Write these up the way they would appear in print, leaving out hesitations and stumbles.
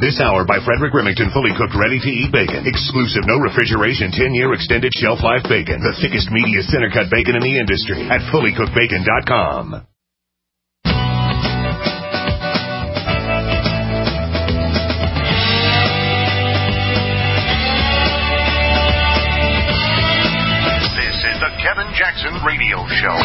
This hour by Frederick Remington, fully cooked, ready-to-eat bacon. Exclusive, no refrigeration, 10-year extended shelf life bacon. The thickest, meatiest, center-cut bacon in the industry at fullycookedbacon.com. This is the Kevin Jackson Radio Show.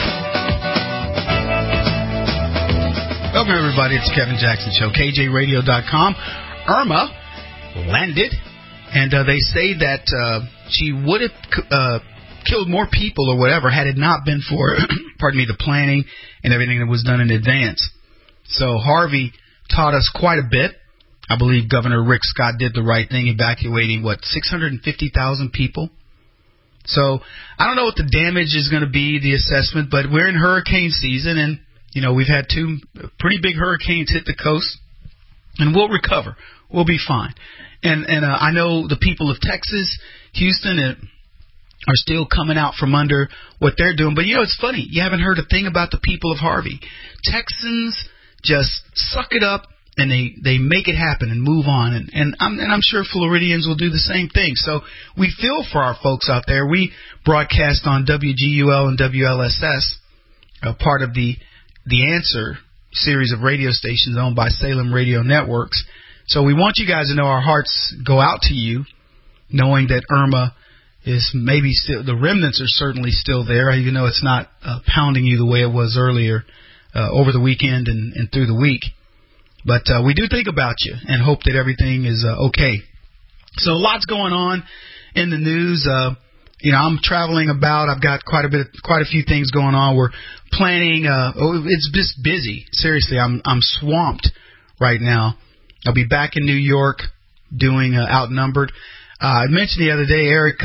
Welcome, everybody. It's Kevin Jackson Show, KJRadio.com. Irma landed, and they say that she would have killed more people or whatever had it not been for, the planning and everything that was done in advance. So Harvey taught us quite a bit. I believe Governor Rick Scott did the right thing, evacuating, 650,000 people. So I don't know what the damage is going to be, the assessment, but we're in hurricane season, and, we've had two pretty big hurricanes hit the coast, and we'll recover. We'll be fine. And I know the people of Texas, Houston, are still coming out from under what they're doing. But, it's funny. You haven't heard a thing about the people of Harvey. Texans just suck it up, and they make it happen and move on. And I'm sure Floridians will do the same thing. So we feel for our folks out there. We broadcast on WGUL and WLSS, part of the Answer series of radio stations owned by Salem Radio Networks. So we want you guys to know our hearts go out to you, knowing that Irma is maybe still, the remnants are certainly still there, even though it's not pounding you the way it was earlier over the weekend and through the week. But we do think about you and hope that everything is okay. So lots going on in the news. I'm traveling about. I've got quite a few things going on. We're planning. It's just busy. Seriously, I'm swamped right now. I'll be back in New York doing Outnumbered. I mentioned the other day, Eric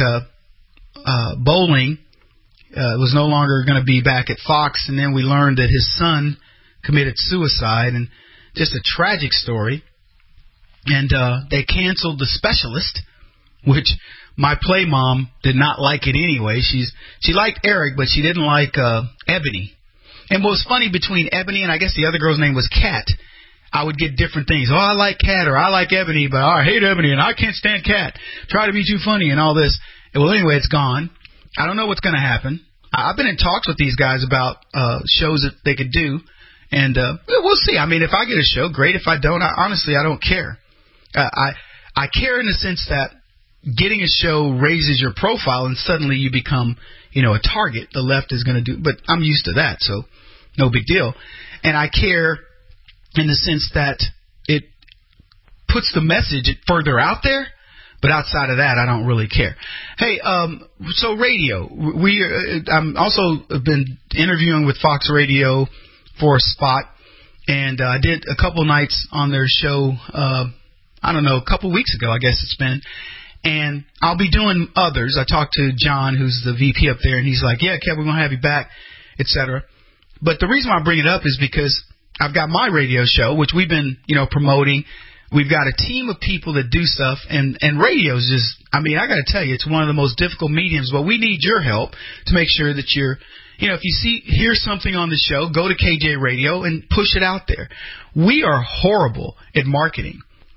Bowling was no longer going to be back at Fox, and then we learned that his son committed suicide, and just a tragic story. And they canceled The Specialist, which my play mom did not like it anyway. She liked Eric, but she didn't like Ebony. And what was funny, between Ebony and I guess the other girl's name was Kat, I would get different things. Oh, I like Kat, or I like Ebony, but I hate Ebony, and I can't stand Kat. Try to be too funny and all this. Well, anyway, it's gone. I don't know what's going to happen. I've been in talks with these guys about shows that they could do, and we'll see. I mean, if I get a show, great. If I don't, honestly, I don't care. I care in the sense that getting a show raises your profile, and suddenly you become, a target the left is going to do. But I'm used to that, so no big deal. And I care in the sense that it puts the message further out there, but outside of that, I don't really care. Hey, so radio. I'm also been interviewing with Fox Radio for a spot, and I did a couple nights on their show, a couple weeks ago, I guess it's been. And I'll be doing others. I talked to John, who's the VP up there, and he's like, yeah, Kev, we're going to have you back, etc. But the reason why I bring it up is because I've got my radio show, which we've been, promoting. We've got a team of people that do stuff, and radio is just, I got to tell you, it's one of the most difficult mediums, but we need your help to make sure that you're, if you hear something on the show, go to KJ Radio and push it out there. We are horrible at marketing.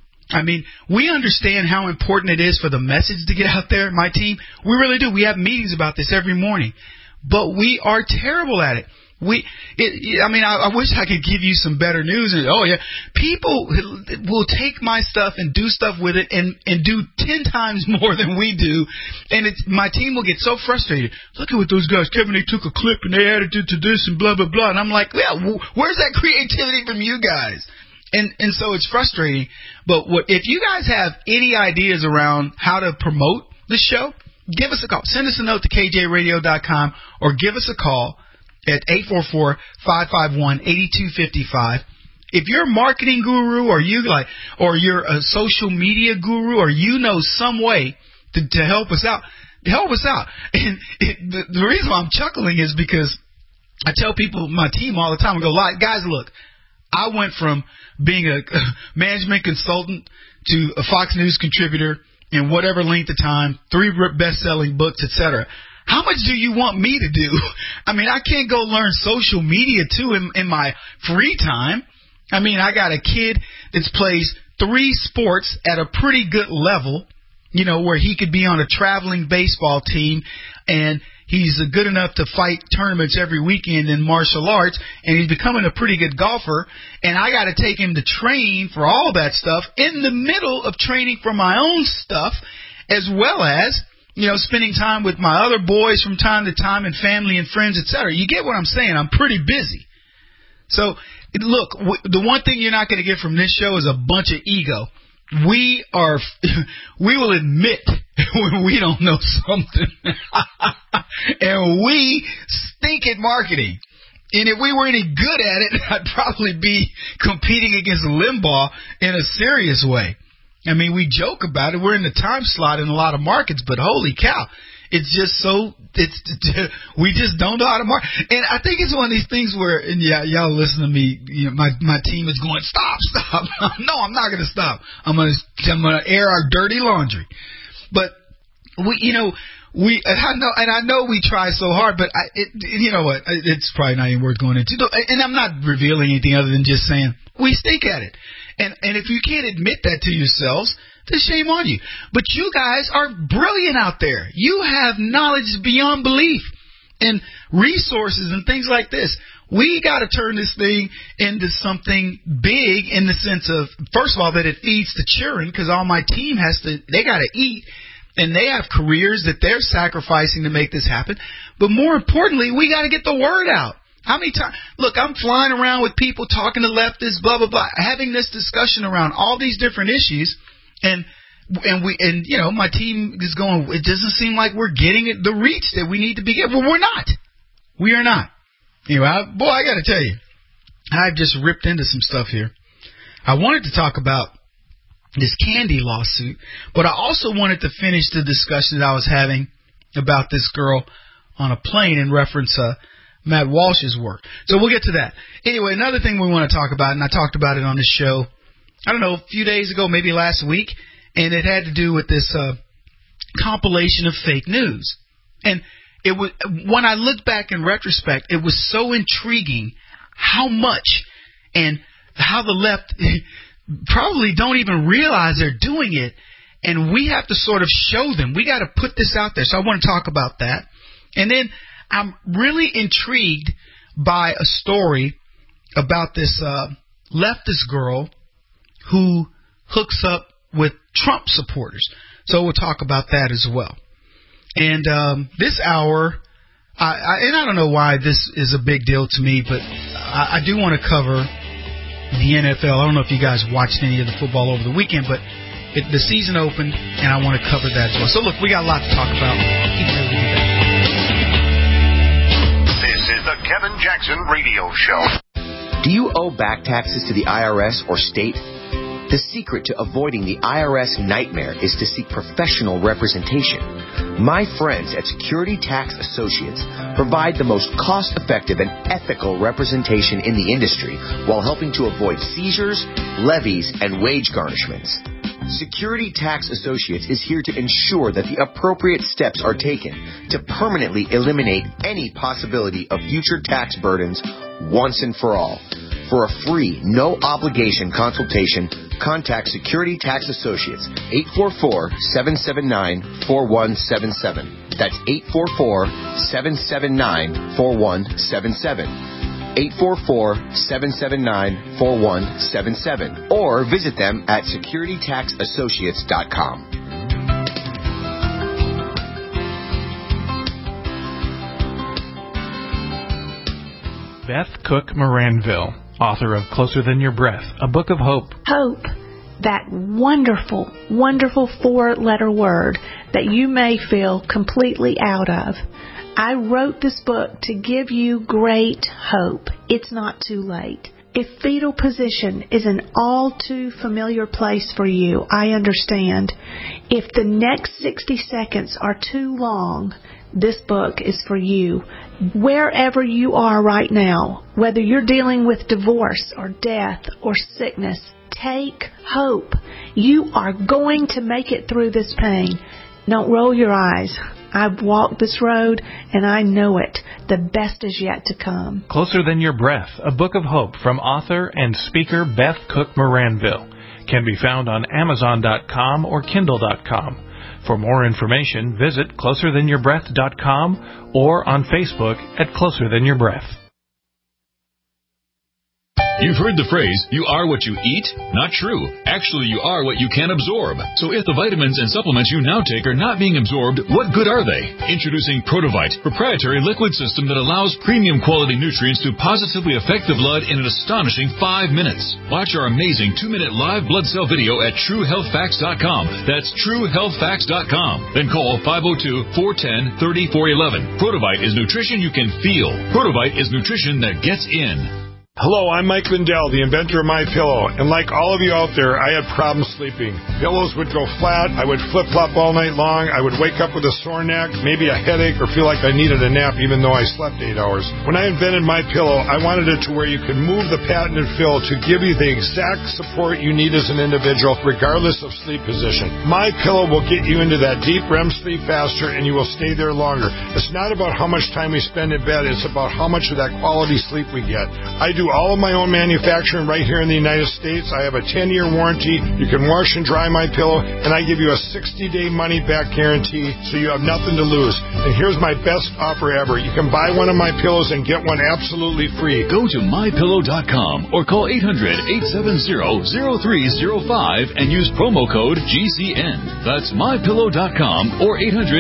We understand how important it is for the message to get out there, my team. We really do. We have meetings about this every morning, but we are terrible at it. I wish I could give you some better news. And people will take my stuff and do stuff with it and do 10 times more than we do. And my team will get so frustrated. Look at what those guys, Kevin, they took a clip and they added it to this and blah, blah, blah. And I'm like, where's that creativity from you guys? And so it's frustrating. But if you guys have any ideas around how to promote the show, give us a call. Send us a note to KJRadio.com or give us a call at 844-551-8255. If you're a marketing guru or you're a social media guru or some way to help us out, help us out. And the reason why I'm chuckling is because I tell people, my team all the time, I go, guys, look, I went from being a management consultant to a Fox News contributor in whatever length of time, 3 best-selling books, etc. How much do you want me to do? I can't go learn social media, too, in my free time. I got a kid that plays 3 sports at a pretty good level, you know, where he could be on a traveling baseball team, and he's good enough to fight tournaments every weekend in martial arts, and he's becoming a pretty good golfer, and I got to take him to train for all that stuff in the middle of training for my own stuff, as well as, you know, spending time with my other boys from time to time and family and friends, etc. You get what I'm saying? I'm pretty busy. So, look, the one thing you're not going to get from this show is a bunch of ego. We will admit when we don't know something. And we stink at marketing. And if we were any good at it, I'd probably be competing against Limbaugh in a serious way. I mean, we joke about it. We're in the time slot in a lot of markets, but holy cow. It's just we just don't know how to market. And I think it's one of these things where, and yeah, y'all listen to me, you know, my team is going, stop. No, I'm not going to stop. I'm going to air our dirty laundry. But I know we try so hard, but you know what? It's probably not even worth going into. And I'm not revealing anything other than just saying we stink at it. And if you can't admit that to yourselves, then shame on you. But you guys are brilliant out there. You have knowledge beyond belief and resources and things like this. We got to turn this thing into something big in the sense of, first of all, that it feeds the children, because all my team they got to eat, and they have careers that they're sacrificing to make this happen. But more importantly, we got to get the word out. How many times? Look, I'm flying around with people talking to leftists, blah, blah, blah, having this discussion around all these different issues. And you know, my team is going, it doesn't seem like we're getting the reach that we need to be getting. Well, we're not. We are not. Anyway, I got to tell you, I've just ripped into some stuff here. I wanted to talk about this Candy lawsuit, but I also wanted to finish the discussion that I was having about this girl on a plane in reference to Matt Walsh's work. So we'll get to that. Anyway, another thing we want to talk about, and I talked about it on this show, I don't know, a few days ago, maybe last week, and it had to do with this compilation of fake news. And it was, when I look back in retrospect, it was so intriguing how much and how the left probably don't even realize they're doing it, and we have to sort of show them. We got to put this out there. So I want to talk about that. And then I'm really intrigued by a story about this leftist girl who hooks up with Trump supporters. So we'll talk about that as well. And this hour, I don't know why this is a big deal to me, but I do want to cover the NFL. I don't know if you guys watched any of the football over the weekend, but the season opened, and I want to cover that as well. So look, we got a lot to talk about. This is the Kevin Jackson Radio Show. Do you owe back taxes to the IRS or state? The secret to avoiding the IRS nightmare is to seek professional representation. My friends at Security Tax Associates provide the most cost-effective and ethical representation in the industry while helping to avoid seizures, levies, and wage garnishments. Security Tax Associates is here to ensure that the appropriate steps are taken to permanently eliminate any possibility of future tax burdens once and for all. For a free, no-obligation consultation, contact Security Tax Associates, 844-779-4177. That's 844-779-4177. 844-779-4177. Or visit them at securitytaxassociates.com. Beth Cook Moranville, author of Closer Than Your Breath, a book of hope. Hope, that wonderful, wonderful 4-letter word that you may feel completely out of. I wrote this book to give you great hope. It's not too late. If fetal position is an all too familiar place for you, I understand. If the next 60 seconds are too long, this book is for you. Wherever you are right now, whether you're dealing with divorce or death or sickness, take hope. You are going to make it through this pain. Don't roll your eyes. I've walked this road, and I know it. The best is yet to come. Closer Than Your Breath, a book of hope from author and speaker Beth Cook Moranville. Can be found on Amazon.com or Kindle.com. For more information, visit closerthanYourBreath.com or on Facebook at Closer Than Your Breath. You've heard the phrase, you are what you eat? Not true. Actually, you are what you can absorb. So if the vitamins and supplements you now take are not being absorbed, what good are they? Introducing Protovite, proprietary liquid system that allows premium quality nutrients to positively affect the blood in an astonishing 5 minutes. Watch our amazing 2-minute live blood cell video at TrueHealthFacts.com. That's TrueHealthFacts.com. Then call 502-410-3411. Protovite is nutrition you can feel. Protovite is nutrition that gets in. Hello, I'm Mike Lindell, the inventor of MyPillow, and like all of you out there, I had problems sleeping. Pillows would go flat, I would flip-flop all night long, I would wake up with a sore neck, maybe a headache, or feel like I needed a nap even though I slept 8 hours. When I invented MyPillow, I wanted it to where you could move the patented fill to give you the exact support you need as an individual, regardless of sleep position. MyPillow will get you into that deep REM sleep faster, and you will stay there longer. It's not about how much time we spend in bed, it's about how much of that quality sleep we get. I do all of my own manufacturing right here in the United States. I have a 10-year warranty. You can wash and dry my pillow, and I give you a 60-day money-back guarantee, so you have nothing to lose. And here's my best offer ever. You can buy one of my pillows and get one absolutely free. Go to MyPillow.com or call 800-870-0305 and use promo code GCN. That's MyPillow.com or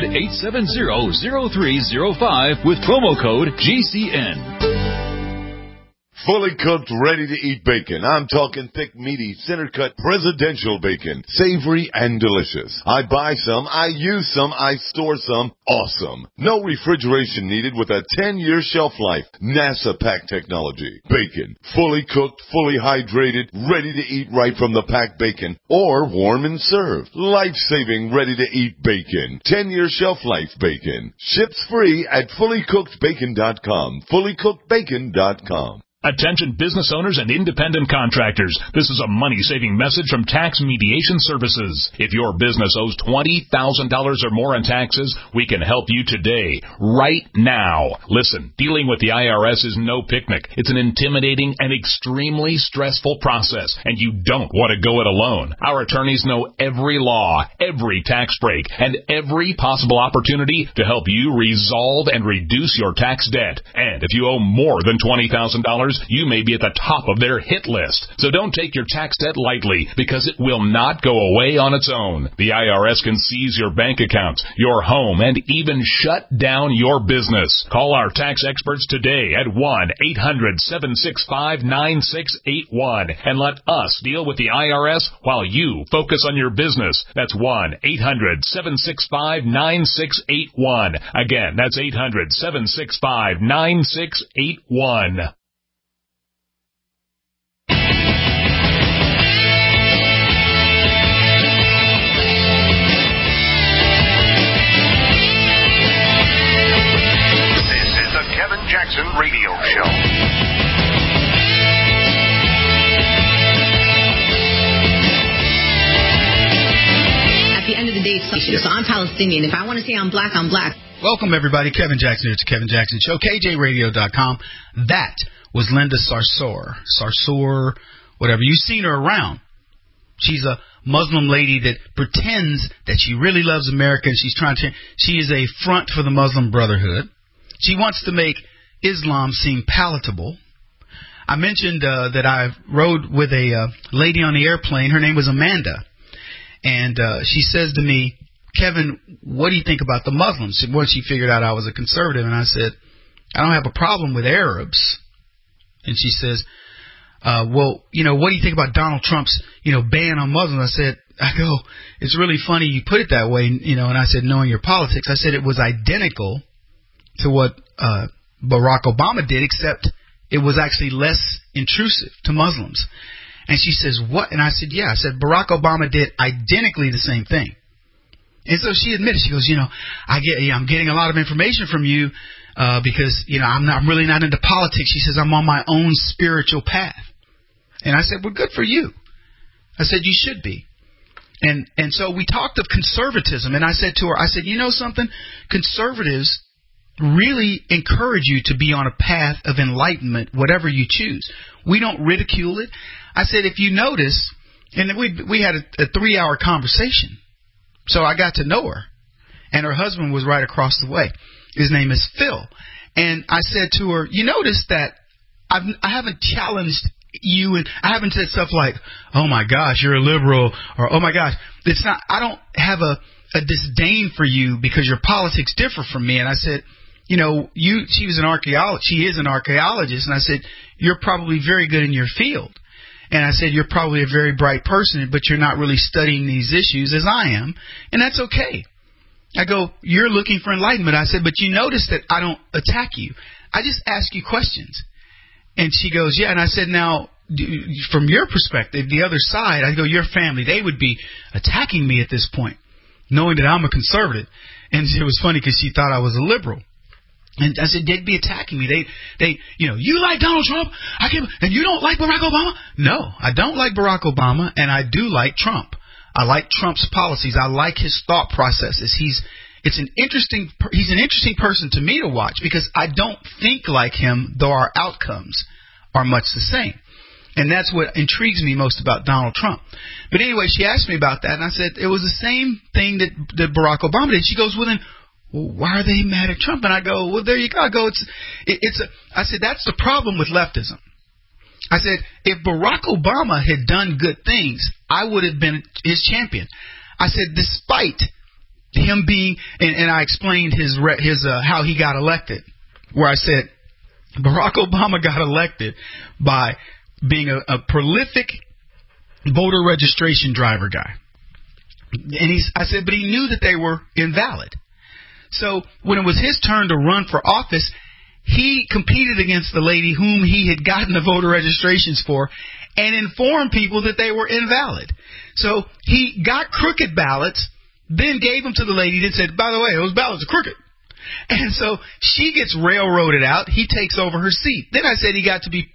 800-870-0305 with promo code GCN. Fully cooked, ready-to-eat bacon. I'm talking thick, meaty, center-cut, presidential bacon. Savory and delicious. I buy some, I use some, I store some. Awesome. No refrigeration needed with a 10-year shelf life. NASA pack technology. Bacon. Fully cooked, fully hydrated, ready to eat right from the packed bacon. Or warm and served. Life-saving, ready-to-eat bacon. 10-year shelf life bacon. Ships free at fullycookedbacon.com. Fullycookedbacon.com. Attention business owners and independent contractors. This is a money-saving message from Tax Mediation Services. If your business owes $20,000 or more in taxes, we can help you today, right now. Listen, dealing with the IRS is no picnic. It's an intimidating and extremely stressful process, and you don't want to go it alone. Our attorneys know every law, every tax break, and every possible opportunity to help you resolve and reduce your tax debt. And if you owe more than $20,000, you may be at the top of their hit list. So don't take your tax debt lightly, because it will not go away on its own. The IRS can seize your bank accounts, your home, and even shut down your business. Call our tax experts today at 1-800-765-9681 and let us deal with the IRS while you focus on your business. That's 1-800-765-9681. Again, that's 800-765-9681. Jackson Radio Show. At the end of the day, so I'm Palestinian. If I want to say I'm black, I'm black. Welcome, everybody. Kevin Jackson here. It's Kevin Jackson Show. KJRadio.com. That was Linda Sarsour. Sarsour, whatever. You've seen her around. She's a Muslim lady that pretends that she really loves America. And she is a front for the Muslim Brotherhood. She wants to make Islam seem palatable. I mentioned that I rode with a lady on the airplane. Her name was Amanda. And she says to me, Kevin, what do you think about the Muslims? Once she figured out I was a conservative, and I said, I don't have a problem with Arabs. And she says, well, what do you think about Donald Trump's, ban on Muslims? I go, it's really funny you put it that way, and I said, knowing your politics, I said it was identical to what Barack Obama did, except it was actually less intrusive to Muslims. And she says, what? And I said, yeah. I said, Barack Obama did identically the same thing. And so she admitted, she goes, I'm getting a lot of information from you because, I'm really not into politics. She says, I'm on my own spiritual path. And I said, well, good for you. I said, you should be. And so we talked of conservatism, and I said to her, you know something? Conservatives really encourage you to be on a path of enlightenment, whatever you choose. We don't ridicule it. I said, if you notice, And we had a 3-hour conversation. So I got to know her. And her husband was right across the way. His name is Phil. And I said to her, you notice that I haven't challenged you, and I haven't said stuff like, oh my gosh, you're a liberal, or oh my gosh. It's not, I don't have a disdain for you because your politics differ from me. And I said, she is an archaeologist, and I said, you're probably very good in your field. And I said, you're probably a very bright person, but you're not really studying these issues as I am, and that's okay. I go, you're looking for enlightenment. I said, but you notice that I don't attack you. I just ask you questions. And she goes, yeah. And I said, now, from your perspective, the other side, I go, your family, they would be attacking me at this point, knowing that I'm a conservative. And it was funny because she thought I was a liberal. And I said, they'd be attacking me. They, you like Donald Trump? And you don't like Barack Obama? No, I don't like Barack Obama, and I do like Trump. I like Trump's policies. I like his thought processes. He's an interesting person to me to watch because I don't think like him, though our outcomes are much the same. And that's what intrigues me most about Donald Trump. But anyway, she asked me about that, and I said, it was the same thing that Barack Obama did. She goes, well, then, why are they mad at Trump? And I go, well, there you go. I said, that's the problem with leftism. I said, if Barack Obama had done good things, I would have been his champion. I said, despite him being, and I explained his how he got elected, where I said, Barack Obama got elected by being a prolific voter registration driver guy. And I said, but he knew that they were invalid. So when it was his turn to run for office, he competed against the lady whom he had gotten the voter registrations for and informed people that they were invalid. So he got crooked ballots, then gave them to the lady and said, by the way, those ballots are crooked. And so she gets railroaded out. He takes over her seat. Then I said he got to be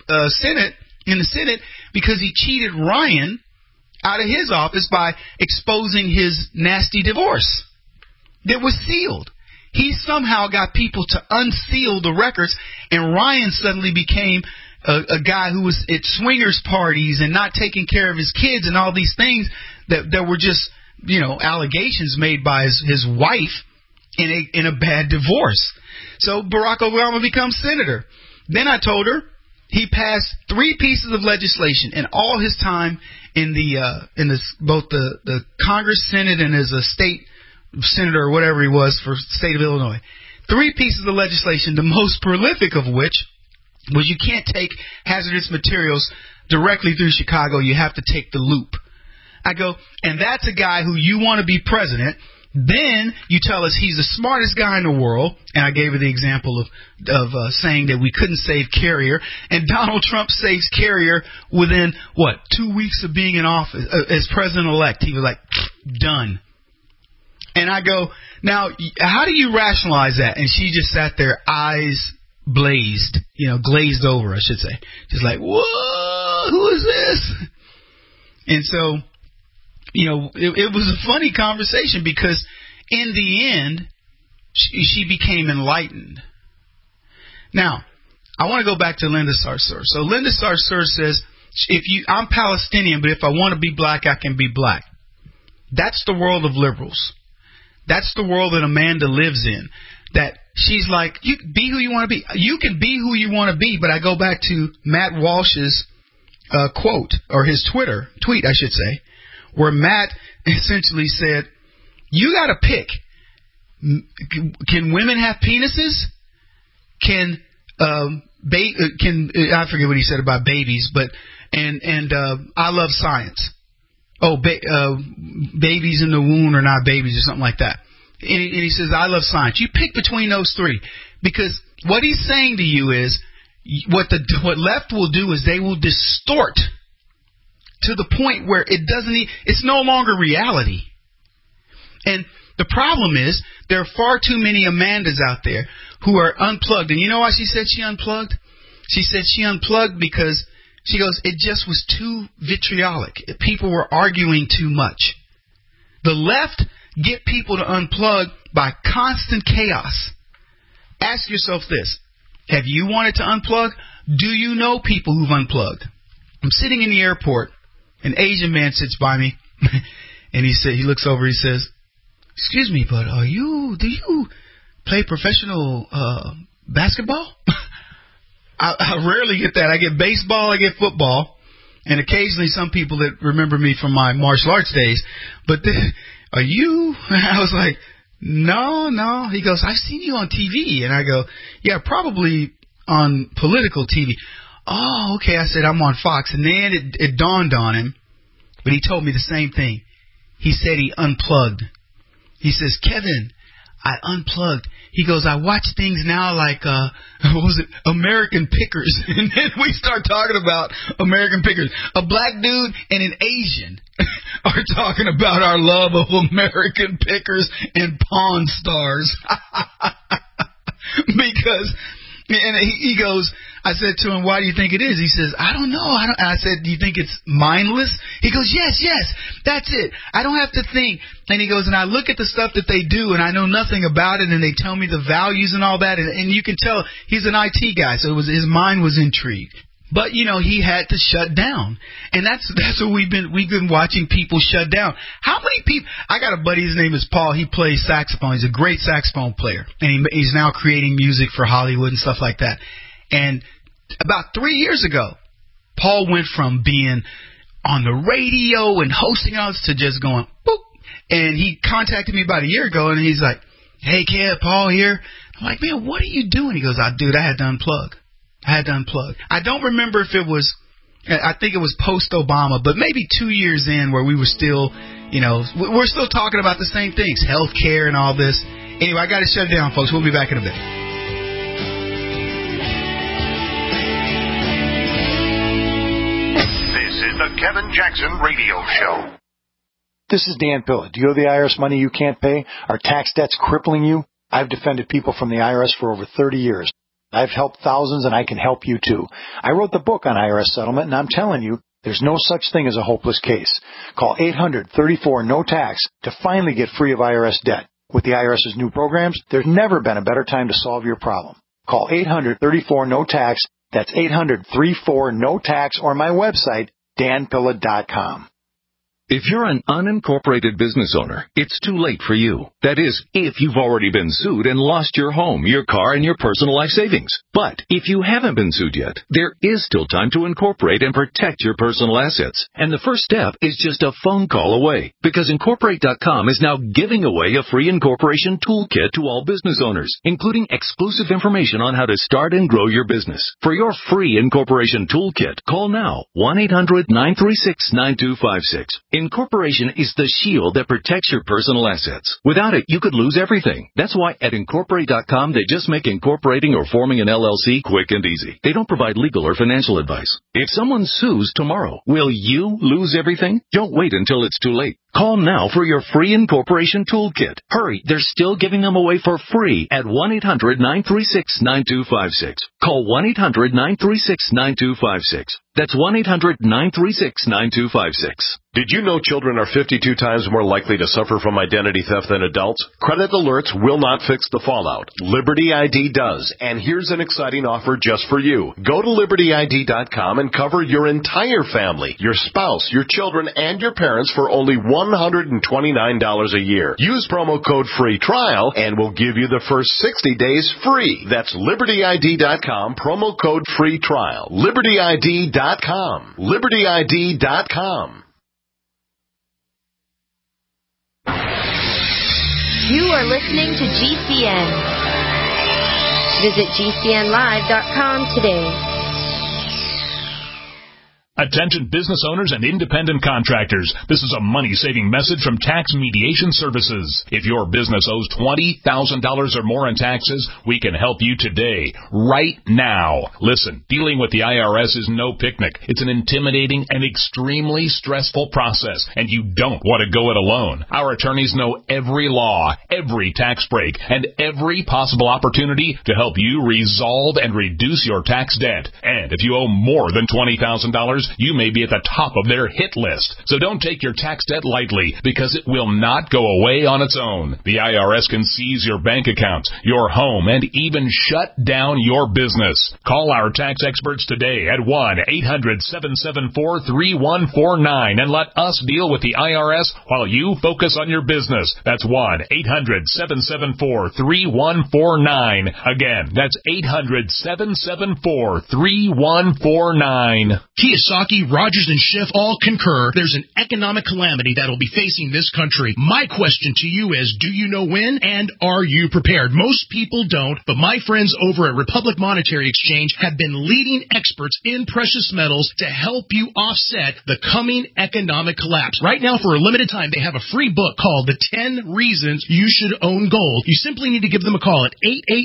in the Senate because he cheated Ryan out of his office by exposing his nasty divorce that was sealed. He somehow got people to unseal the records, and Ryan suddenly became a guy who was at swingers parties and not taking care of his kids and all these things that were just, allegations made by his wife in a bad divorce. So Barack Obama becomes senator. Then I told her he passed 3 pieces of legislation in all his time in both the Congress, Senate, and as a state senator or whatever he was for the state of Illinois. 3 pieces of legislation, the most prolific of which was you can't take hazardous materials directly through Chicago. You have to take the loop. I go, and that's a guy who you want to be president. Then you tell us he's the smartest guy in the world, and I gave her the example of saying that we couldn't save Carrier, and Donald Trump saves Carrier within, 2 weeks of being in office as president-elect. He was like, done. And I go, now, how do you rationalize that? And she just sat there, eyes glazed over, I should say. Just like, whoa, who is this? And so, it was a funny conversation because in the end, she became enlightened. Now, I want to go back to Linda Sarsour. So Linda Sarsour says, I'm Palestinian, but if I want to be black, I can be black. That's the world of liberals. That's the world that Amanda lives in. That she's like, you be who you want to be. You can be who you want to be, but I go back to Matt Walsh's quote, or his tweet, I should say, where Matt essentially said, you got to pick. Can women have penises? Can I forget what he said about babies, but I love science. Babies in the womb are not babies or something like that. And he says, I love science. You pick between those 3. Because what he's saying to you is, what left will do is they will distort to the point where it's no longer reality. And the problem is, there are far too many Amandas out there who are unplugged. And you know why she said she unplugged? She said she unplugged because she goes, it just was too vitriolic. People were arguing too much. The left get people to unplug by constant chaos. Ask yourself this. Have you wanted to unplug? Do you know people who've unplugged? I'm sitting in the airport an Asian man sits by me, and he looks over, he says, "Excuse me, but do you play professional basketball?" I rarely get that. I get baseball, I get football, and occasionally some people that remember me from my martial arts days. But then, are you? I was like, no. He goes, "I've seen you on TV." And I go, "Yeah, probably on political TV." "Oh, okay." I said, "I'm on Fox." And then it dawned on him, but he told me the same thing. He said he unplugged. He says, "Kevin, I unplugged." He goes, "I watch things now like, what was it, American Pickers." And then we start talking about American Pickers. A black dude and an Asian are talking about our love of American Pickers and Pawn Stars. Because, and he goes, I said to him, "Why do you think it is?" He says, "I don't know." I said, "Do you think it's mindless?" He goes, yes, that's it. I don't have to think. And he goes, "And I look at the stuff that they do, and I know nothing about it, and they tell me the values and all that." And you can tell he's an IT guy, so his mind was intrigued. But, he had to shut down. And that's what we've been watching people shut down. How many people? I got a buddy, his name is Paul. He plays saxophone. He's a great saxophone player. And he's now creating music for Hollywood and stuff like that. And about 3 years ago, Paul went from being on the radio and hosting us to just going, boop. And he contacted me about a year ago, and he's like, "Hey, Kev, Paul here." I'm like, "Man, what are you doing?" He goes, "Dude, I had to unplug. I don't remember if it was, I think it was post-Obama, but maybe 2 years in where we were still, we're still talking about the same things, health care and all this. Anyway, I got to shut it down, folks. We'll be back in a bit. This is the Kevin Jackson Radio Show. This is Dan Pilla. Do you owe the IRS money you can't pay? Are tax debts crippling you? I've defended people from the IRS for over 30 years. I've helped thousands, and I can help you too. I wrote the book on IRS settlement, and I'm telling you, there's no such thing as a hopeless case. Call 800-34-NO-TAX to finally get free of IRS debt. With the IRS's new programs, there's never been a better time to solve your problem. Call 800-34-NO-TAX. That's 800-34-NO-TAX, or my website, danpilla.com. If you're an unincorporated business owner, it's too late for you. That is, if you've already been sued and lost your home, your car, and your personal life savings. But if you haven't been sued yet, there is still time to incorporate and protect your personal assets. And the first step is just a phone call away, because Incorporate.com is now giving away a free incorporation toolkit to all business owners, including exclusive information on how to start and grow your business. For your free incorporation toolkit, call now, 1-800-936-9256. Incorporation is the shield that protects your personal assets. Without it, you could lose everything. That's why at Incorporate.com, they just make incorporating or forming an LLC quick and easy. They don't provide legal or financial advice. If someone sues tomorrow, will you lose everything? Don't wait until it's too late. Call now for your free incorporation toolkit. Hurry, they're still giving them away for free at 1-800-936-9256. Call 1-800-936-9256. That's 1-800-936-9256. Did you know children are 52 times more likely to suffer from identity theft than adults? Credit alerts will not fix the fallout. Liberty ID does, and here's an exciting offer just for you. Go to LibertyID.com and cover your entire family, your spouse, your children, and your parents for only $129 a year. Use promo code FREE TRIAL, and we'll give you the first 60 days free. That's LibertyID.com, promo code FREE TRIAL. LibertyID.com. LibertyID.com. You are listening to GCN. Visit GCNlive.com today. Attention business owners and independent contractors. This is a money-saving message from Tax Mediation Services. If your business owes $20,000 or more in taxes, we can help you today, right now. Listen, dealing with the IRS is no picnic. It's an intimidating and extremely stressful process, and you don't want to go it alone. Our attorneys know every law, every tax break, and every possible opportunity to help you resolve and reduce your tax debt. And if you owe more than $20,000, customers, you may be at the top of their hit list. So don't take your tax debt lightly, because it will not go away on its own. The IRS can seize your bank account, your home, and even shut down your business. Call our tax experts today at 1-800-774-3149 and let us deal with the IRS while you focus on your business. That's 1-800-774-3149. Again, that's 800-774-3149. Kiyosaki, Rogers, and Schiff all concur there's an economic calamity that will be facing this country. My question to you is, do you know when, and are you prepared? Most people don't, but my friends over at Republic Monetary Exchange have been leading experts in precious metals to help you offset the coming economic collapse. Right now, for a limited time, they have a free book called The 10 Reasons You Should Own Gold. You simply need to give them a call at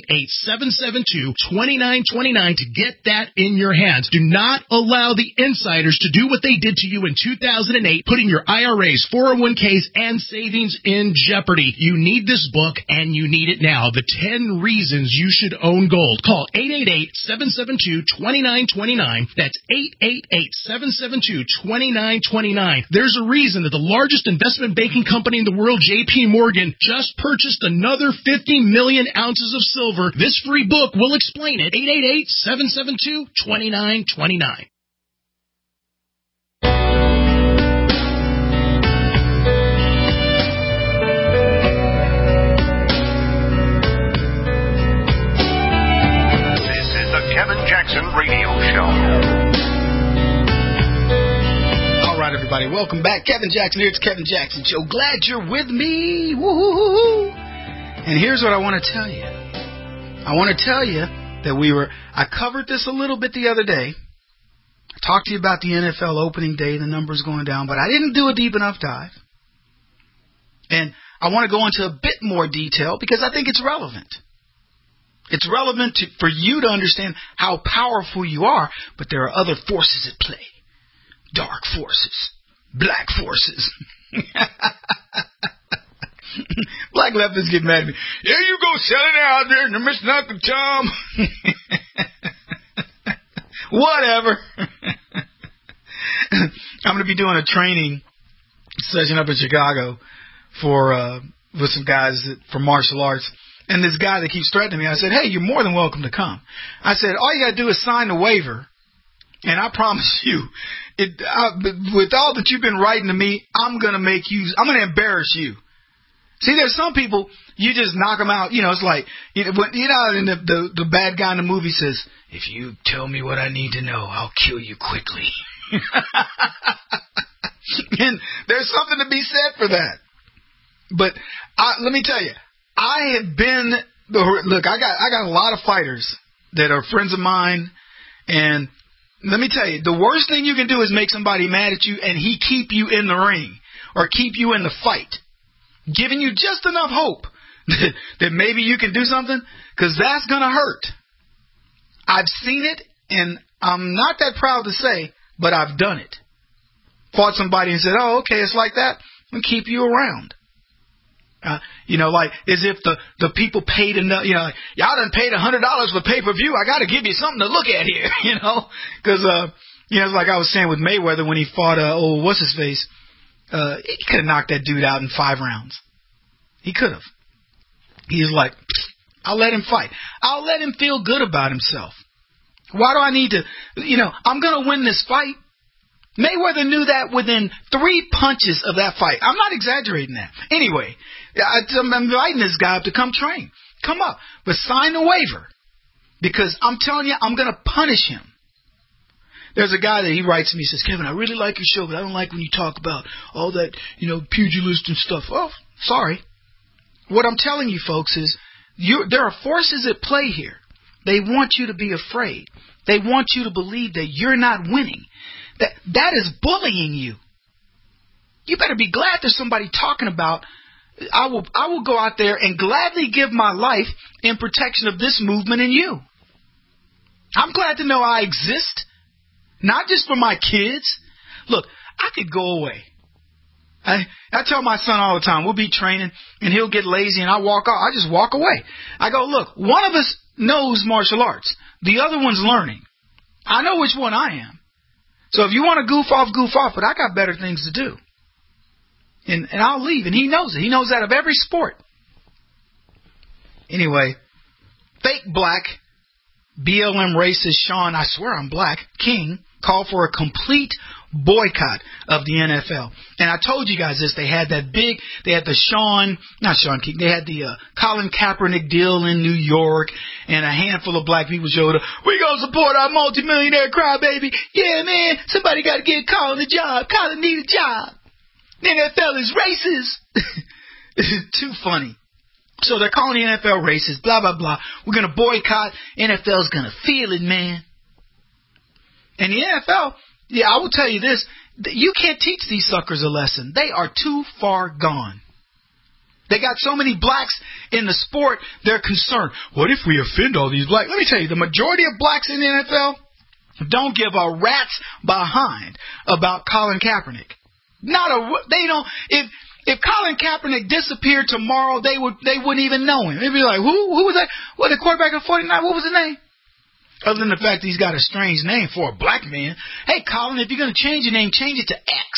888-772-2929 to get that in your hands. Do not allow the insiders to do what they did to you in 2008, putting your IRAs, 401ks, and savings in jeopardy. You need this book, and you need it now. The 10 Reasons You Should Own Gold. Call 888-772-2929. That's 888-772-2929. There's a reason that the largest investment banking company in the world, J.P. Morgan, just purchased another 50 million ounces of silver. This free book will explain it. 888-772-2929. Kevin Jackson Radio Show. All right, everybody, welcome back. Kevin Jackson here. It's Kevin Jackson Show. Glad you're with me. Woo-hoo-hoo-hoo. And here's what I want to tell you. I want to tell you that I covered this a little bit the other day. I talked to you about the NFL opening day, the numbers going down, but I didn't do a deep enough dive. And I want to go into a bit more detail because I think it's relevant. It's relevant for you to understand how powerful you are, but there are other forces at play. Dark forces. Black forces. Black leftists get mad at me. There you go, selling out there, and they're missing Uncle Tom. Whatever. I'm going to be doing a training session up in Chicago with some guys for martial arts. And this guy that keeps threatening me, I said, hey, you're more than welcome to come. I said, all you got to do is sign the waiver, and I promise you, with all that you've been writing to me, I'm going to embarrass you. See, there's some people, you just knock them out. You know, it's like, and the bad guy in the movie says, if you tell me what I need to know, I'll kill you quickly. And there's something to be said for that. But let me tell you, I have been, look, I got a lot of fighters that are friends of mine, and let me tell you, the worst thing you can do is make somebody mad at you and he keep you in the ring or keep you in the fight, giving you just enough hope that maybe you can do something, because that's going to hurt. I've seen it, and I'm not that proud to say, but I've done it. Fought somebody and said, oh, okay, it's like that, and keep you around. Like as if the people paid enough, y'all done paid $100 for pay-per-view. I got to give you something to look at here, because, it's like I was saying with Mayweather when he fought, what's-his-face, he could have knocked that dude out in 5 rounds. He could have. He's like, I'll let him fight. I'll let him feel good about himself. Why do I need to, I'm going to win this fight. Mayweather knew that within 3 punches of that fight. I'm not exaggerating that. Anyway, I'm inviting this guy up to come train. Come up. But sign the waiver. Because I'm telling you, I'm going to punish him. There's a guy that he writes to me, he says, Kevin, I really like your show, but I don't like when you talk about all that, pugilist and stuff. Oh, sorry. What I'm telling you, folks, is there are forces at play here. They want you to be afraid. They want you to believe that you're not winning. That is bullying you. You better be glad there's somebody talking about, I will go out there and gladly give my life in protection of this movement and you. I'm glad to know I exist, not just for my kids. Look, I could go away. I tell my son all the time, we'll be training, and he'll get lazy, and I walk off. I just walk away. I go, look, one of us knows martial arts. The other one's learning. I know which one I am. So if you want to goof off, but I got better things to do. And I'll leave. And he knows it. He knows that of every sport. Anyway, fake black, BLM racist Sean, I swear I'm black, King, called for a complete boycott of the NFL. And I told you guys this. They had the Colin Kaepernick deal in New York, and a handful of black people showed up. We gonna support our multimillionaire crybaby. Yeah, man, somebody got to get Colin a job. Colin need a job. The NFL is racist. It's too funny. So they're calling the NFL racist, blah, blah, blah. We're going to boycott. NFL's going to feel it, man. And the NFL, yeah, I will tell you this. You can't teach these suckers a lesson. They are too far gone. They got so many blacks in the sport, they're concerned. What if we offend all these blacks? Let me tell you, the majority of blacks in the NFL don't give a rat's behind about Colin Kaepernick. If Colin Kaepernick disappeared tomorrow, they wouldn't even know him. They'd be like, who was that? What, the quarterback of 49? What was his name? Other than the fact that he's got a strange name for a black man. Hey, Colin, if you're going to change your name, change it to X.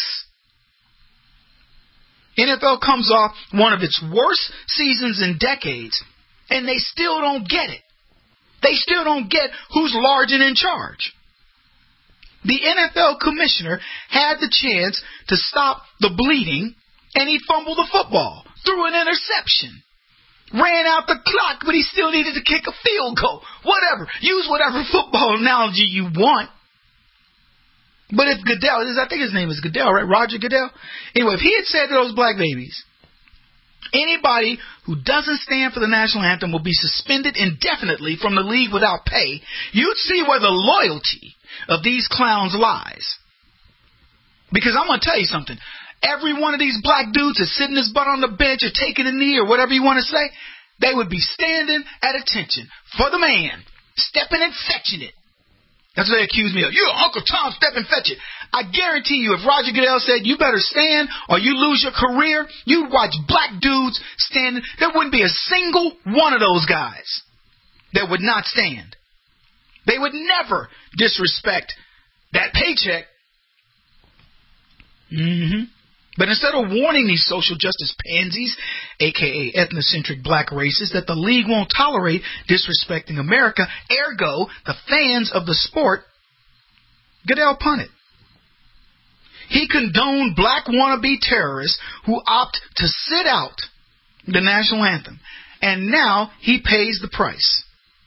NFL comes off one of its worst seasons in decades, and they still don't get it. They still don't get who's large and in charge. The NFL commissioner had the chance to stop the bleeding, and he fumbled the football, threw an interception, ran out the clock, but he still needed to kick a field goal. Whatever. Use whatever football analogy you want. But if Goodell, I think his name is Goodell, right? Roger Goodell? Anyway, if he had said to those black babies, anybody who doesn't stand for the national anthem will be suspended indefinitely from the league without pay, you'd see where the loyalty of these clowns lies. Because I'm going to tell you something. Every one of these black dudes that's sitting his butt on the bench or taking a knee or whatever you want to say, they would be standing at attention for the man, stepping and fetching it. That's what they accuse me of. You're Uncle Tom, step and fetch it. I guarantee you, if Roger Goodell said, you better stand or you lose your career, you'd watch black dudes standing. There wouldn't be a single one of those guys that would not stand. They would never disrespect that paycheck. But instead of warning these social justice pansies, a.k.a. ethnocentric black racists, that the league won't tolerate disrespecting America, ergo, the fans of the sport, Goodell punted. He condoned black wannabe terrorists who opt to sit out the national anthem. And now he pays the price.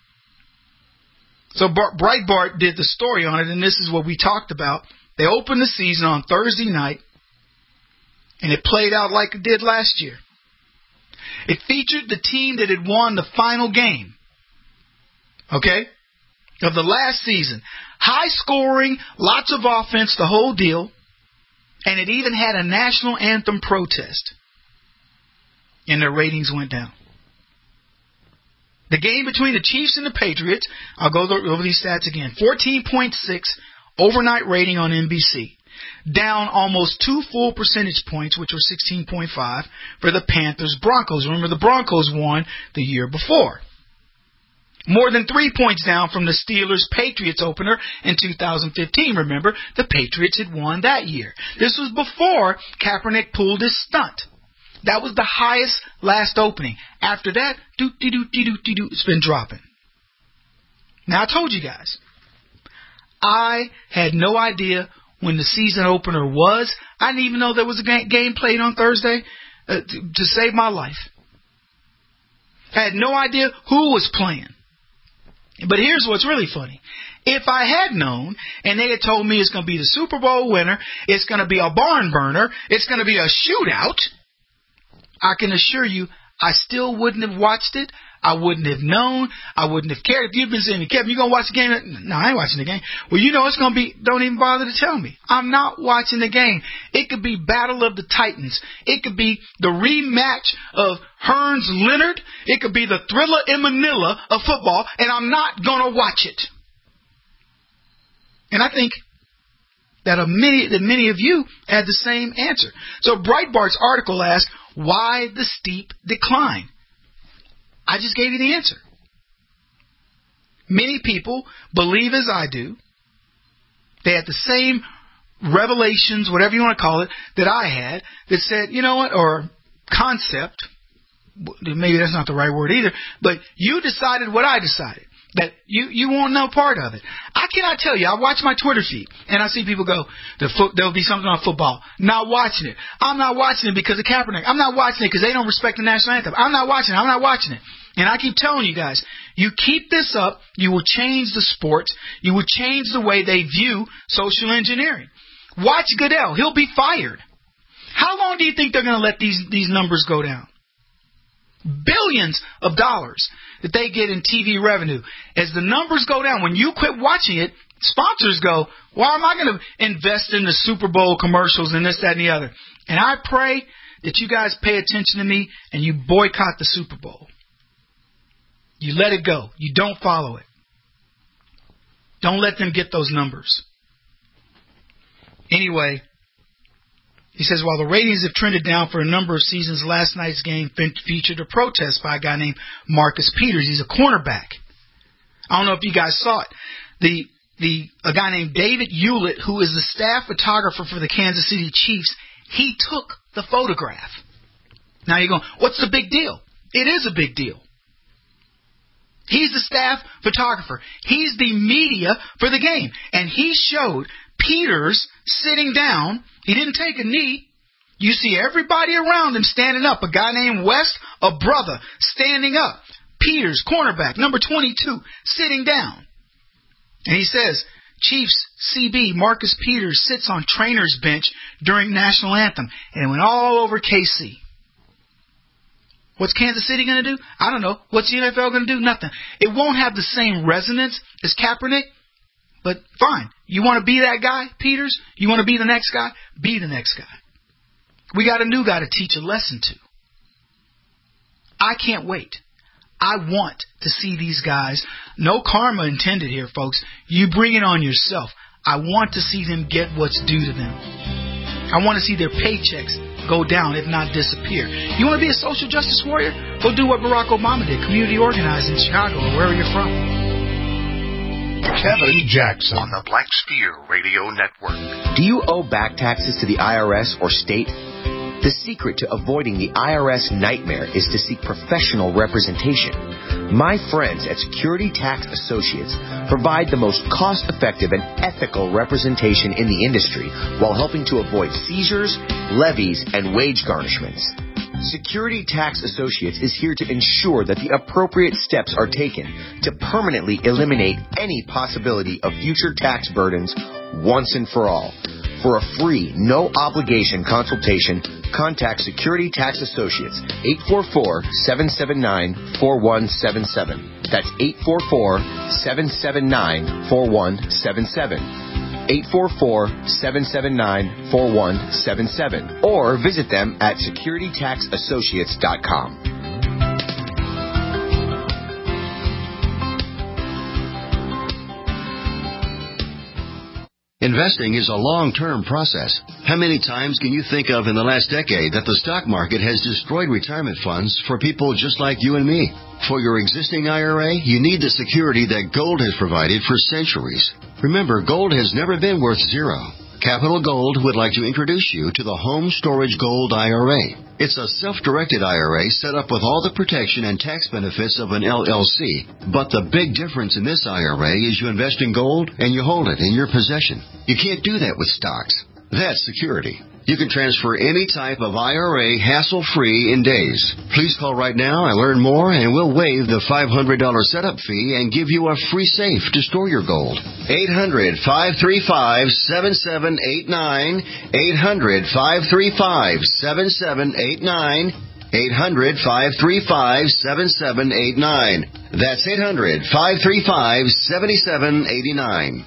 So Breitbart did the story on it, and this is what we talked about. They opened the season on Thursday night, and it played out like it did last year. It featured the team that had won the final game, okay, of the last season. High scoring, lots of offense, the whole deal. And it even had a national anthem protest. And their ratings went down. The game between the Chiefs and the Patriots, I'll go over these stats again. 14.6 overnight rating on NBC. Down almost 2 full percentage points, which were 16.5, for the Panthers-Broncos. Remember, the Broncos won the year before. More than 3 points down from the Steelers-Patriots opener in 2015. Remember, the Patriots had won that year. This was before Kaepernick pulled his stunt. That was the highest last opening. After that, it's been dropping. Now, I told you guys, I had no idea when the season opener was. I didn't even know there was a game played on Thursday to save my life. I had no idea who was playing. But here's what's really funny. If I had known, and they had told me it's going to be the Super Bowl winner, it's going to be a barn burner, it's going to be a shootout, I can assure you, I still wouldn't have watched it. I wouldn't have known. I wouldn't have cared. If you'd been saying, Kevin, you going to watch the game? No, I ain't watching the game. Well, you know it's going to be, don't even bother to tell me. I'm not watching the game. It could be Battle of the Titans. It could be the rematch of Hearns-Leonard. It could be the Thriller in Manila of football, and I'm not going to watch it. And I think that many of you had the same answer. So Breitbart's article asked, why the steep decline? I just gave you the answer. Many people believe as I do. They had the same revelations, whatever you want to call it, that I had that said, you know what, or concept, maybe that's not the right word either, but you decided what I decided, that you want no part of it. I cannot tell you. I watch my Twitter feed, and I see people go, there'll be something on football. Not watching it. I'm not watching it because of Kaepernick. I'm not watching it because they don't respect the national anthem. I'm not watching it. And I keep telling you guys, you keep this up, you will change the sport. You will change the way they view social engineering. Watch Goodell. He'll be fired. How long do you think they're going to let these numbers go down? Billions of dollars that they get in TV revenue. As the numbers go down, when you quit watching it, sponsors go, why am I going to invest in the Super Bowl commercials and this, that, and the other? And I pray that you guys pay attention to me and you boycott the Super Bowl. You let it go. You don't follow it. Don't let them get those numbers. Anyway, he says, while the ratings have trended down for a number of seasons, last night's game featured a protest by a guy named Marcus Peters. He's a cornerback. I don't know if you guys saw it. A guy named David Hewlett, who is the staff photographer for the Kansas City Chiefs, he took the photograph. Now you're going, what's the big deal? It is a big deal. He's the staff photographer. He's the media for the game. And he showed Peters sitting down. He didn't take a knee. You see everybody around him standing up. A guy named West, a brother, standing up. Peters, cornerback, number 22, sitting down. And he says, Chiefs CB Marcus Peters sits on trainer's bench during national anthem. And it went all over KC. What's Kansas City going to do? I don't know. What's the NFL going to do? Nothing. It won't have the same resonance as Kaepernick, but fine. You want to be that guy, Peters? You want to be the next guy? Be the next guy. We got a new guy to teach a lesson to. I can't wait. I want to see these guys. No karma intended here, folks. You bring it on yourself. I want to see them get what's due to them. I want to see their paychecks go down, if not disappear. You want to be a social justice warrior? Go do what Barack Obama did, community organize in Chicago or wherever you're from. Kevin Jackson on the Black Spear Radio Network. Do you owe back taxes to the IRS or state? The secret to avoiding the IRS nightmare is to seek professional representation. My friends at Security Tax Associates provide the most cost-effective and ethical representation in the industry while helping to avoid seizures, levies, and wage garnishments. Security Tax Associates is here to ensure that the appropriate steps are taken to permanently eliminate any possibility of future tax burdens once and for all. For a free, no-obligation consultation, contact Security Tax Associates, 844-779-4177. That's 844-779-4177. 844-779-4177. Or visit them at securitytaxassociates.com. Investing is a long-term process. How many times can you think of in the last decade that the stock market has destroyed retirement funds for people just like you and me? For your existing IRA, you need the security that gold has provided for centuries. Remember, gold has never been worth zero. Capital Gold would like to introduce you to the Home Storage Gold IRA. It's a self-directed IRA set up with all the protection and tax benefits of an LLC. But the big difference in this IRA is you invest in gold and you hold it in your possession. You can't do that with stocks. That's security. You can transfer any type of IRA hassle-free in days. Please call right now and learn more, and we'll waive the $500 setup fee and give you a free safe to store your gold. 800-535-7789. 800-535-7789. 800-535-7789. That's 800-535-7789.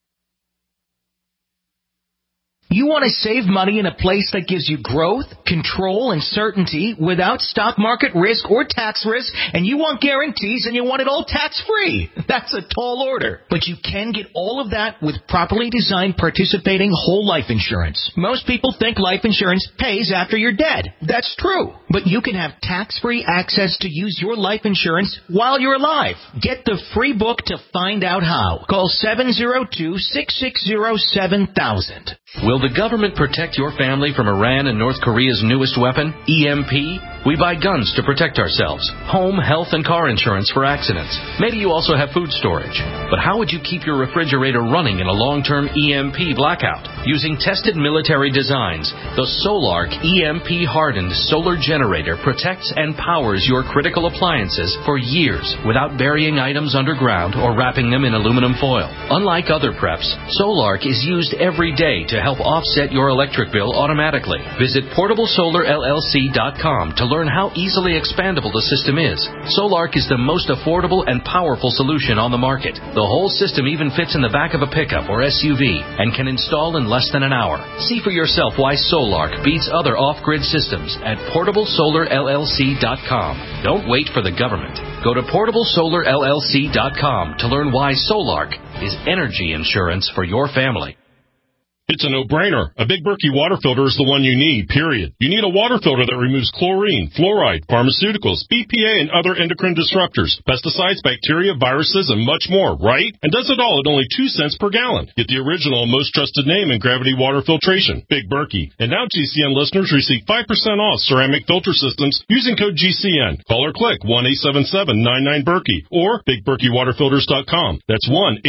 You want to save money in a place that gives you growth, control, and certainty without stock market risk or tax risk, and you want guarantees and you want it all tax-free. That's a tall order. But you can get all of that with properly designed participating whole life insurance. Most people think life insurance pays after you're dead. That's true. But you can have tax-free access to use your life insurance while you're alive. Get the free book to find out how. Call 702-660-7000. Will the government protect your family from Iran and North Korea's newest weapon, EMP? We buy guns to protect ourselves, home, health, and car insurance for accidents. Maybe you also have food storage. But how would you keep your refrigerator running in a long-term EMP blackout? Using tested military designs, the Solark EMP-hardened solar generator protects and powers your critical appliances for years without burying items underground or wrapping them in aluminum foil. Unlike other preps, Solark is used every day to help offset your electric bill automatically. Visit PortableSolarLLC.com to learn how easily expandable the system is. Solark is the most affordable and powerful solution on the market. The whole system even fits in the back of a pickup or SUV and can install in less than an hour. See for yourself why Solark beats other off-grid systems at PortableSolarLLC.com. Don't wait for the government. Go to PortableSolarLLC.com to learn why Solark is energy insurance for your family. It's a no-brainer. A Big Berkey water filter is the one you need, period. You need a water filter that removes chlorine, fluoride, pharmaceuticals, BPA, and other endocrine disruptors, pesticides, bacteria, viruses, and much more, right? And does it all at only 2 cents per gallon. Get the original and most trusted name in gravity water filtration, Big Berkey. And now GCN listeners receive 5% off ceramic filter systems using code GCN. Call or click 1-877-99-BERKEY or BigBerkeyWaterFilters.com. That's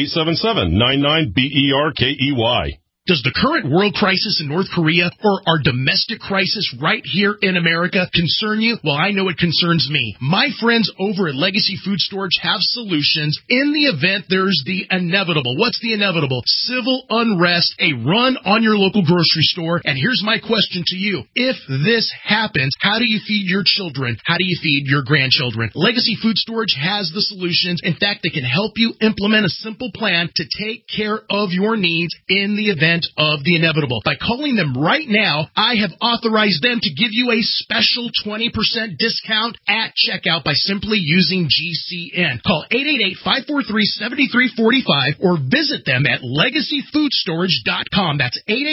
1-877-99-BERKEY. Does the current world crisis in North Korea or our domestic crisis right here in America concern you? Well, I know it concerns me. My friends over at Legacy Food Storage have solutions in the event there's the inevitable. What's the inevitable? Civil unrest, a run on your local grocery store. And here's my question to you. If this happens, how do you feed your children? How do you feed your grandchildren? Legacy Food Storage has the solutions. In fact, they can help you implement a simple plan to take care of your needs in the event of the inevitable. By calling them right now, I have authorized them to give you a special 20% discount at checkout by simply using GCN. Call 888-543-7345 or visit them at LegacyFoodStorage.com. That's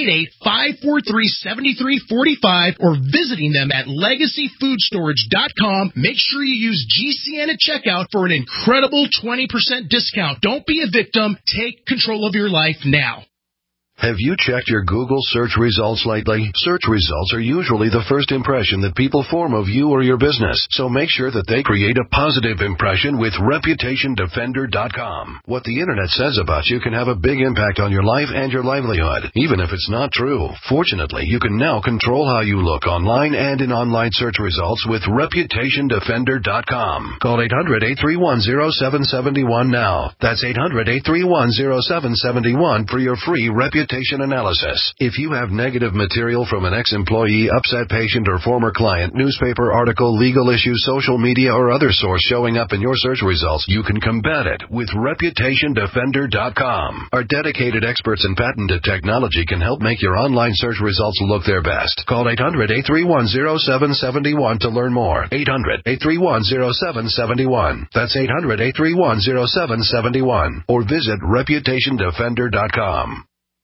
888-543-7345 or visiting them at LegacyFoodStorage.com. Make sure you use GCN at checkout for an incredible 20% discount. Don't be a victim. Take control of your life now. Have you checked your Google search results lately? Search results are usually the first impression that people form of you or your business, so make sure that they create a positive impression with ReputationDefender.com. What the Internet says about you can have a big impact on your life and your livelihood, even if it's not true. Fortunately, you can now control how you look online and in online search results with ReputationDefender.com. Call 800-831-0771 now. That's 800-831-0771 for your free reputation analysis. If you have negative material from an ex-employee, upset patient, or former client, newspaper article, legal issue, social media, or other source showing up in your search results, you can combat it with ReputationDefender.com. Our dedicated experts in patented technology can help make your online search results look their best. Call 800-831-0771 to learn more. 800-831-0771. That's 800-831-0771. Or visit ReputationDefender.com.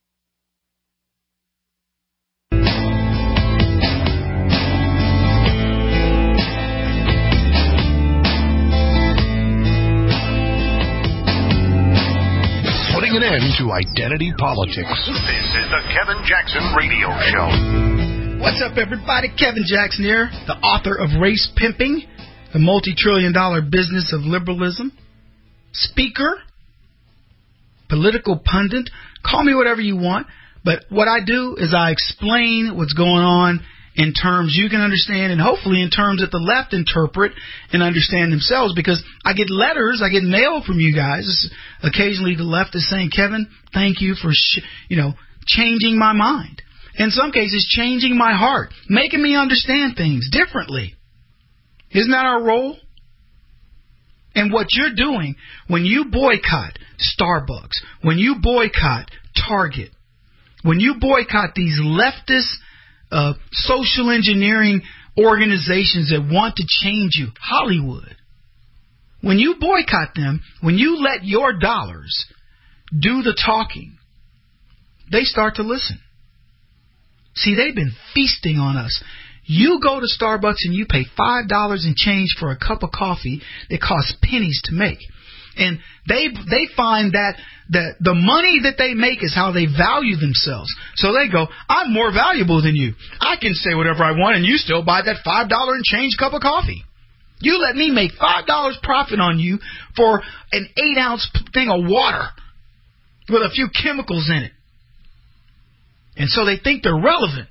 An end to identity politics. This is the Kevin Jackson Radio Show. What's up, everybody? Kevin Jackson here, the author of Race Pimping, the multi-trillion-dollar business of liberalism, speaker, political pundit. Call me whatever you want, but what I do is I explain what's going on in terms you can understand, and hopefully in terms that the left interpret and understand themselves, because I get letters, I get mail from you guys. Occasionally the left is saying, Kevin, thank you for changing my mind. In some cases, changing my heart, making me understand things differently. Isn't that our role? And what you're doing when you boycott Starbucks, when you boycott Target, when you boycott these leftist social engineering organizations that want to change you, Hollywood, when you boycott them, when you let your dollars do the talking, they start to listen. See, they've been feasting on us. You go to Starbucks and you pay $5 and change for a cup of coffee that costs pennies to make. And they find that the money that they make is how they value themselves. So they go, I'm more valuable than you. I can say whatever I want, and you still buy that $5 and change cup of coffee. You let me make $5 profit on you for an 8-ounce thing of water with a few chemicals in it. And so they think they're relevant.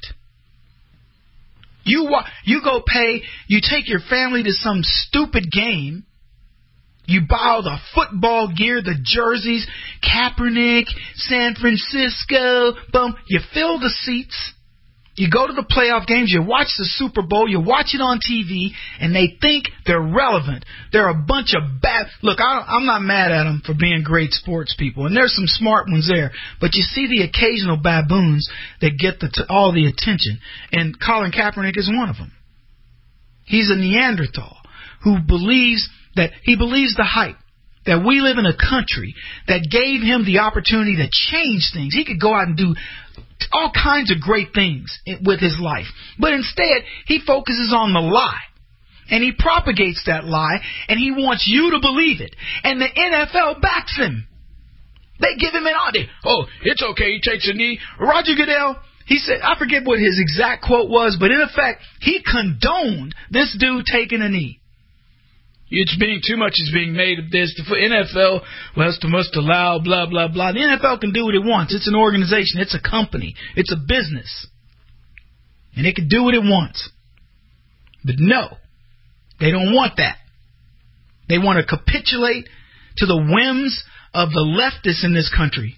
You go pay, you take your family to some stupid game. You buy all the football gear, the jerseys, Kaepernick, San Francisco, boom. You fill the seats. You go to the playoff games, you watch the Super Bowl, you watch it on TV, and they think they're relevant. They're a bunch of bad... Look, I'm not mad at them for being great sports people, and there's some smart ones there. But you see the occasional baboons that get all the attention, and Colin Kaepernick is one of them. He's a Neanderthal who believes the hype. That we live in a country that gave him the opportunity to change things. He could go out and do all kinds of great things with his life. But instead, he focuses on the lie. And he propagates that lie, and he wants you to believe it. And the NFL backs him. They give him an idea. Oh, it's okay, he takes a knee. Roger Goodell, he said, I forget what his exact quote was, but in effect, he condoned this dude taking a knee. Too much is being made of this. The NFL must allow blah, blah, blah. The NFL can do what it wants. It's an organization. It's a company. It's a business. And it can do what it wants. But no, they don't want that. They want to capitulate to the whims of the leftists in this country.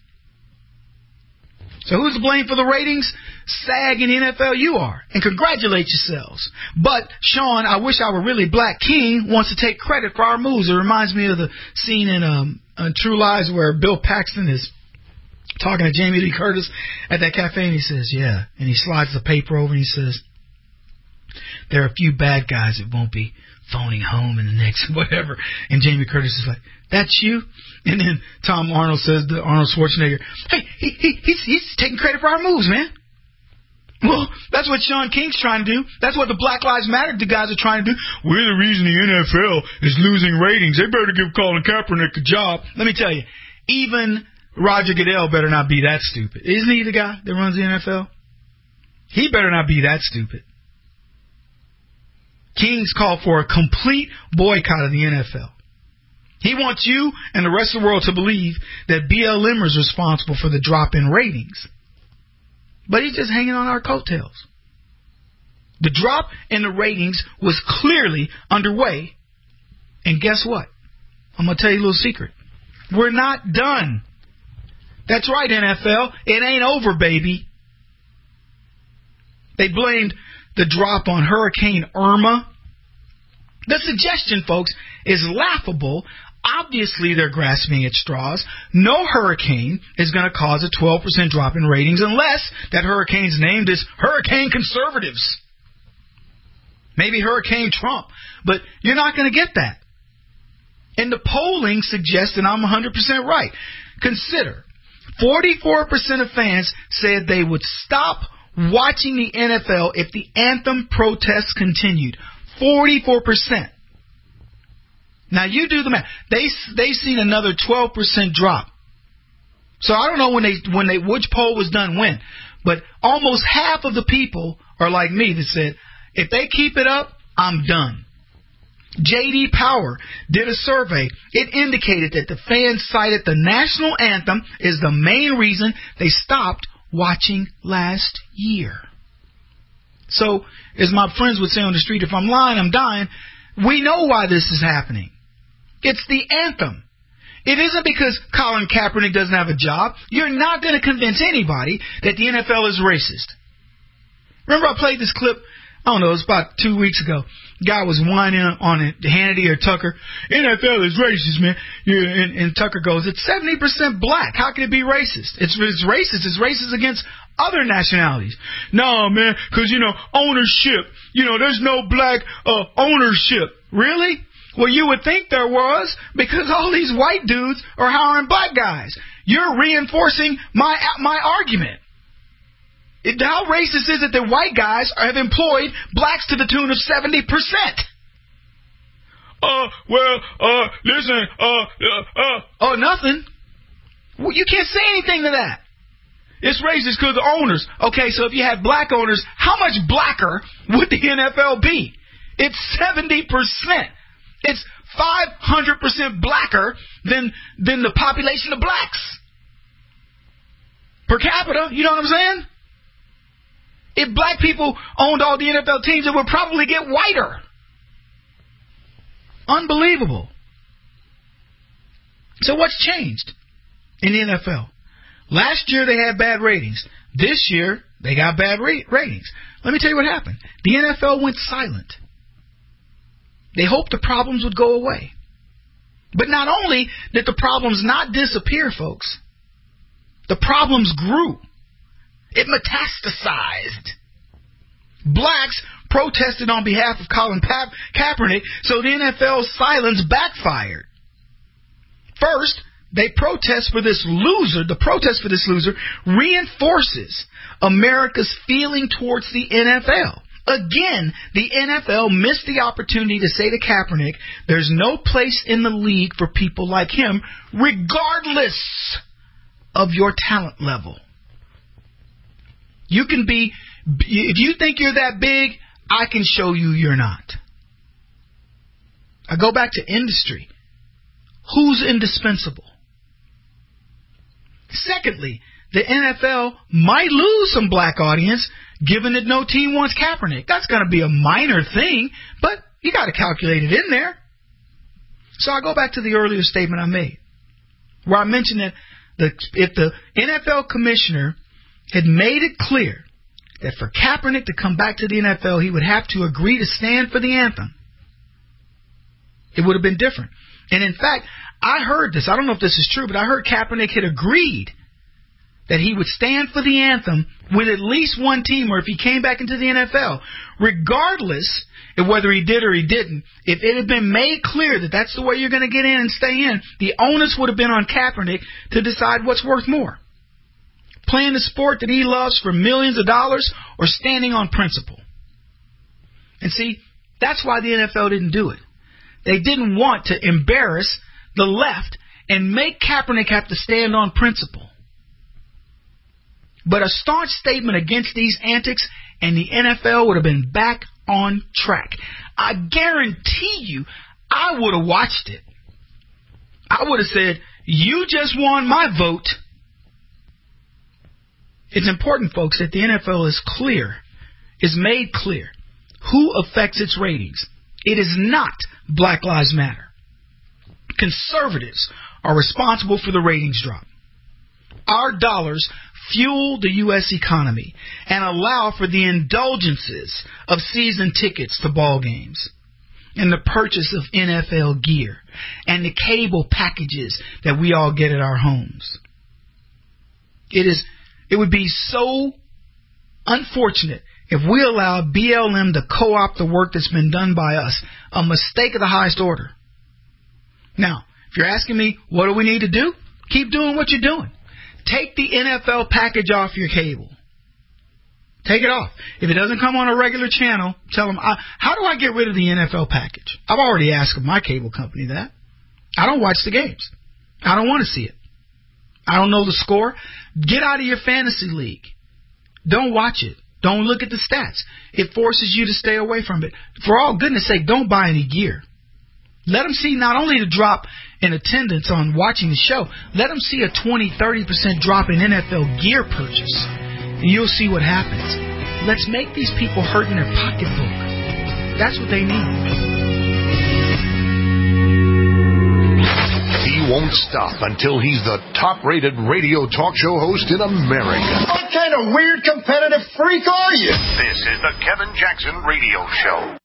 So who's to blame for the ratings? SAG and the NFL, you are. And congratulate yourselves. But, Sean, I wish I were really black. King wants to take credit for our moves. It reminds me of the scene in True Lies where Bill Paxton is talking to Jamie Lee Curtis at that cafe, and he says, yeah. And he slides the paper over and he says, there are a few bad guys that won't be phoning home in the next whatever. And Jamie Curtis is like, that's you? And then Tom Arnold says to Arnold Schwarzenegger, hey, he's taking credit for our moves, man. Well, that's what Sean King's trying to do. That's what the Black Lives Matter guys are trying to do. We're the reason the NFL is losing ratings. They better give Colin Kaepernick a job. Let me tell you, even Roger Goodell better not be that stupid. Isn't he the guy that runs the NFL? He better not be that stupid. King's called for a complete boycott of the NFL. He wants you and the rest of the world to believe that BLM is responsible for the drop in ratings. But he's just hanging on our coattails. The drop in the ratings was clearly underway. And guess what? I'm going to tell you a little secret. We're not done. That's right, NFL. It ain't over, baby. They blamed the drop on Hurricane Irma. The suggestion, folks, is laughable. Obviously, they're grasping at straws. No hurricane is going to cause a 12% drop in ratings unless that hurricane's named as Hurricane Conservatives. Maybe Hurricane Trump. But you're not going to get that. And the polling suggests that I'm 100% right. Consider, 44% of fans said they would stop watching the NFL if the anthem protests continued. 44%. Now, you do the math. They've seen another 12% drop. So I don't know which poll was done when, but almost half of the people are like me that said, if they keep it up, I'm done. J.D. Power did a survey. It indicated that the fans cited the national anthem is the main reason they stopped watching last year. So, as my friends would say on the street, if I'm lying, I'm dying. We know why this is happening. It's the anthem. It isn't because Colin Kaepernick doesn't have a job. You're not going to convince anybody that the NFL is racist. Remember I played this clip, I don't know, it was about 2 weeks ago. Guy was whining on it, Hannity or Tucker. NFL is racist, man. Yeah, and Tucker goes, it's 70% black. How can it be racist? It's racist. It's racist against other nationalities. No, man, because, ownership. There's no black ownership. Really? Well, you would think there was, because all these white dudes are hiring black guys. You're reinforcing my argument. How racist is it that white guys have employed blacks to the tune of 70%? listen, oh, nothing. Well, you can't say anything to that. It's racist because the owners. Okay, so if you had black owners, how much blacker would the NFL be? It's 70%. It's 500% blacker than the population of blacks. Per capita, you know what I'm saying? If black people owned all the NFL teams, it would probably get whiter. Unbelievable. So what's changed in the NFL? Last year they had bad ratings. This year they got bad ratings. Let me tell you what happened. The NFL went silent. They hoped the problems would go away. But not only did the problems not disappear, folks, the problems grew. It metastasized. Blacks protested on behalf of Colin Kaepernick, so the NFL's silence backfired. First, they protest for this loser. The protest for this loser reinforces America's feeling towards the NFL. Again, the NFL missed the opportunity to say to Kaepernick, there's no place in the league for people like him, regardless of your talent level. You can be, if you think you're that big, I can show you you're not. I go back to industry. Who's indispensable? Secondly, the NFL might lose some black audience given that no team wants Kaepernick. That's going to be a minor thing, but you got to calculate it in there. So I go back to the earlier statement I made, where I mentioned that if the NFL commissioner had made it clear that for Kaepernick to come back to the NFL, he would have to agree to stand for the anthem, it would have been different. And in fact, I heard this. I don't know if this is true, but I heard Kaepernick had agreed that he would stand for the anthem with at least one team, or if he came back into the NFL, regardless of whether he did or he didn't, if it had been made clear that that's the way you're going to get in and stay in, the onus would have been on Kaepernick to decide what's worth more. Playing the sport that he loves for millions of dollars or standing on principle. And see, that's why the NFL didn't do it. They didn't want to embarrass the left and make Kaepernick have to stand on principle. But a staunch statement against these antics and the NFL would have been back on track. I guarantee you, I would have watched it. I would have said, you just won my vote. It's important, folks, that the NFL is made clear who affects its ratings. It is not Black Lives Matter. Conservatives are responsible for the ratings drop. Our dollars fuel the U.S. economy and allow for the indulgences of season tickets to ball games and the purchase of NFL gear and the cable packages that we all get at our homes. It would be so unfortunate if we allowed BLM to co-opt the work that's been done by us, a mistake of the highest order. Now, if you're asking me, what do we need to do? Keep doing what you're doing. Take the NFL package off your cable. Take it off. If it doesn't come on a regular channel, tell them, how do I get rid of the NFL package? I've already asked my cable company that. I don't watch the games. I don't want to see it. I don't know the score. Get out of your fantasy league. Don't watch it. Don't look at the stats. It forces you to stay away from it. For all goodness sake, don't buy any gear. Let them see not only the drop in attendance on watching the show, let them see a 20-30% drop in NFL gear purchase. And you'll see what happens. Let's make these people hurt in their pocketbook. That's what they need. He won't stop until he's the top-rated radio talk show host in America. What kind of weird competitive freak are you? This is the Kevin Jackson Radio Show.